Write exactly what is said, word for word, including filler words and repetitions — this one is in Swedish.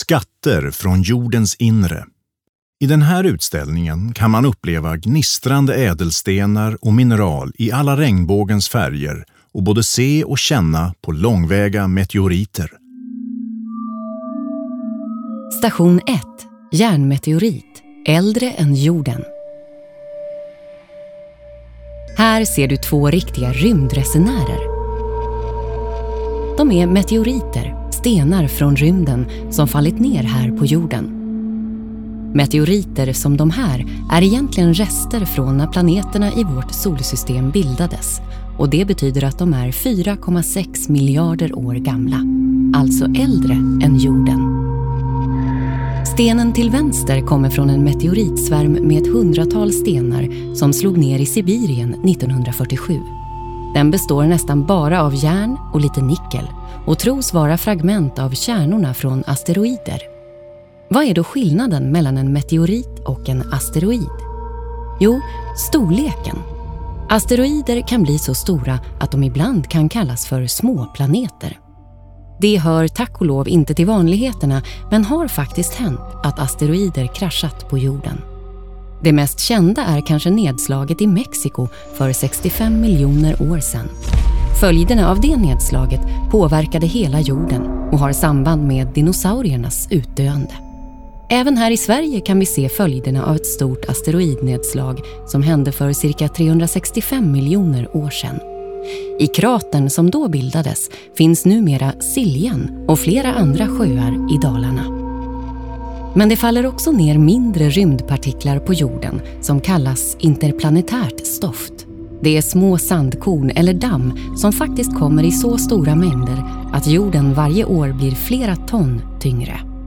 Skatter från jordens inre. I den här utställningen kan man uppleva gnistrande ädelstenar och mineral i alla regnbågens färger och både se och känna på långväga meteoriter. Station ett. Järnmeteorit. Äldre än jorden. Här ser du två riktiga rymdresenärer. De är meteoriter, stenar från rymden som fallit ner här på jorden. Meteoriter som de här är egentligen rester från när planeterna i vårt solsystem bildades, och det betyder att de är fyra komma sex miljarder år gamla, alltså äldre än jorden. Stenen till vänster kommer från en meteoritsvärm med ett hundratal stenar som slog ner i Sibirien nittonhundrafyrtiosju. Den består nästan bara av järn och lite nickel och tros vara fragment av kärnorna från asteroider. Vad är då skillnaden mellan en meteorit och en asteroid? Jo, storleken. Asteroider kan bli så stora att de ibland kan kallas för småplaneter. Det hör tack och lov inte till vanligheterna, men har faktiskt hänt att asteroider kraschat på jorden. Det mest kända är kanske nedslaget i Mexiko för sextiofem miljoner år sedan. Följderna av det nedslaget påverkade hela jorden och har samband med dinosauriernas utdöende. Även här i Sverige kan vi se följderna av ett stort asteroidnedslag som hände för cirka trehundrasextiofem miljoner år sedan. I kratern som då bildades finns numera Siljan och flera andra sjöar i Dalarna. Men det faller också ner mindre rymdpartiklar på jorden som kallas interplanetärt stoft. Det är små sandkorn eller damm som faktiskt kommer i så stora mängder att jorden varje år blir flera ton tyngre.